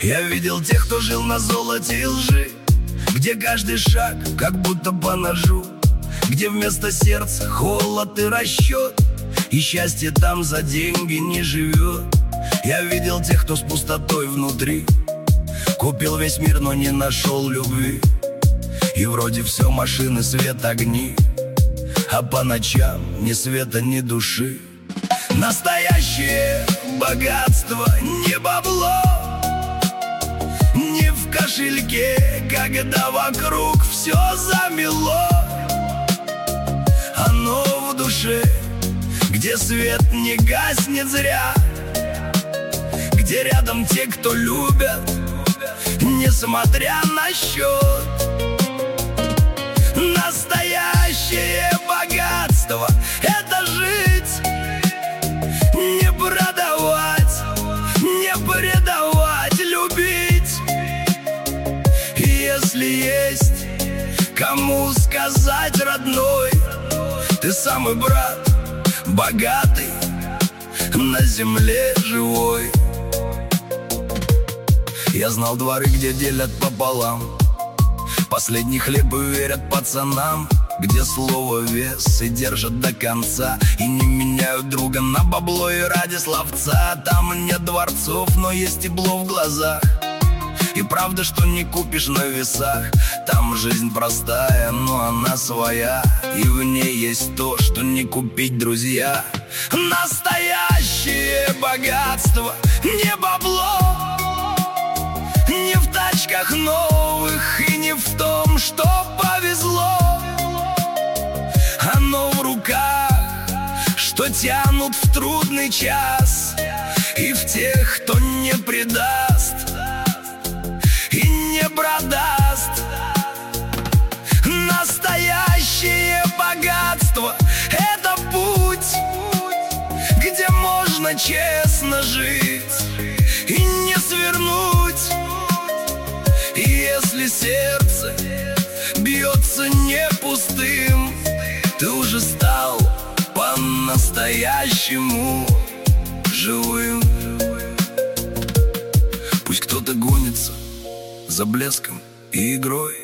Я видел тех, кто жил на золоте и лжи, где каждый шаг как будто по ножу, где вместо сердца холод и расчет, и счастье там за деньги не живет. Я видел тех, кто с пустотой внутри купил весь мир, но не нашел любви. И вроде все машины, свет, огни, а по ночам ни света, ни души. Настоящее богатство не бабло, не в кошельке, когда вокруг все замело. Оно в душе, где свет не гаснет зря, где рядом те, кто любят, несмотря на счет. Настоящее богатство — это жить, не продавать, не предавать, любить. И если есть кому сказать, родной, ты самый брат, богатый, на земле живой. Я знал дворы, где делят пополам, последний хлеб верят пацанам, где слово вес и держат до конца, и не меняют друга на бабло и ради словца. Там нет дворцов, но есть тепло в глазах, и правда, что не купишь на весах. Там жизнь простая, но она своя, и в ней есть то, что не купить, друзья. Настоящее богатство не бабло, не в тачках новых и не в том, что повезло. Оно в руках, что тянут в трудный час, и в тех, кто не предаст и не продаст. Настоящее богатство — это путь, где можно честно жить и не свернуть. И если сердце бьется не пустым, ты уже стал по-настоящему живым. Пусть кто-то гонится за блеском и игрой,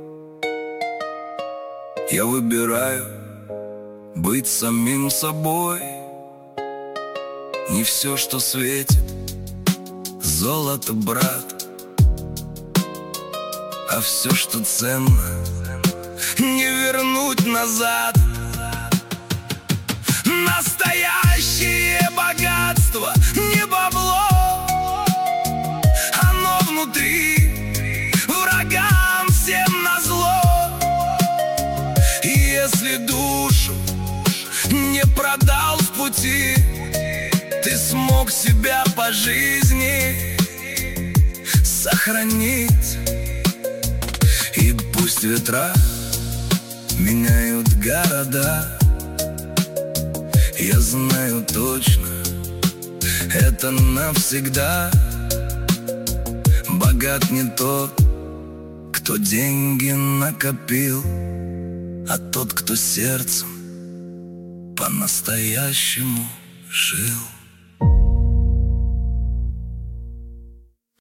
я выбираю быть самим собой. Не все, что светит, золото, брат, а все, что ценно, не вернуть назад. Настоящее богатство не бабло, оно внутри, врагам всем назло. И если душу не продал в пути, ты смог себя по жизни сохранить. И пусть ветра меняют города, я знаю точно, это навсегда. Богат не тот, кто деньги накопил, а тот, кто сердцем по-настоящему жил.